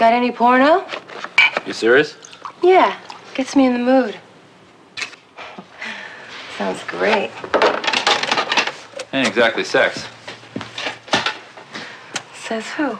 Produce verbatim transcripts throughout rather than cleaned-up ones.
Got any porno? You serious? Yeah, gets me in the mood. Sounds great. Ain't exactly sex. Says who?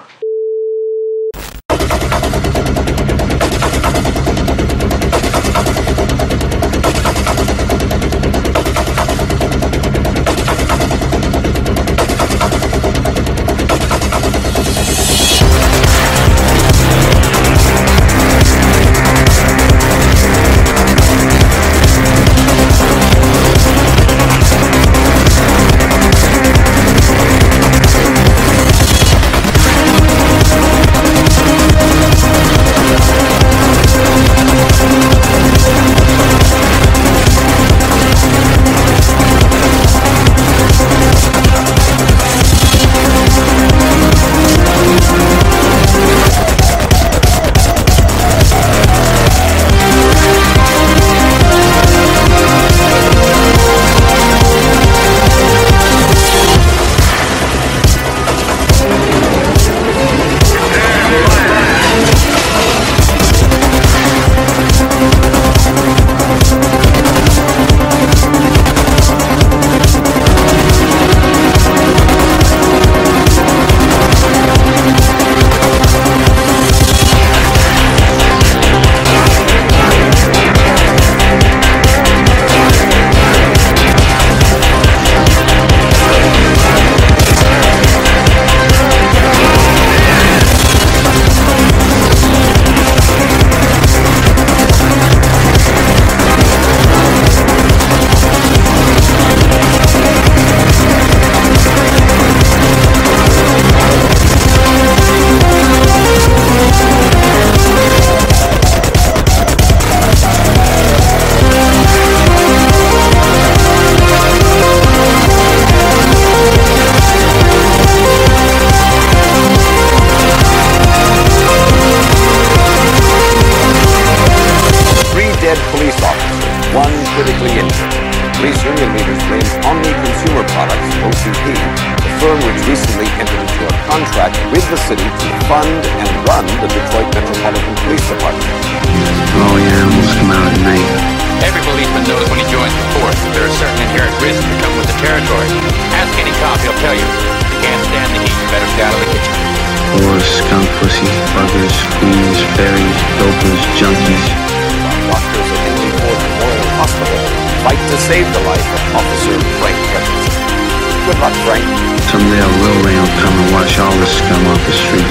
Police officers, one critically injured. Police union leaders blame Omni Consumer Products, O C P, the firm which recently entered into a contract with the city to fund and run the Detroit Metropolitan Police Department. All the animals come out at night. Every policeman knows when he joins the force that there are certain inherent risks that come with the territory. Ask any cop, he'll tell you. You can't stand the heat, you better stay out of the kitchen. Whores, skunk pussy, buggers, queens, fairies, dopers, junkies. Doctors at Henry Ford Memorial Hospital fight to save the life of Officer Frank Hutchinson. Good luck, Frank. Someday a real rain will come and wash all the scum off the streets.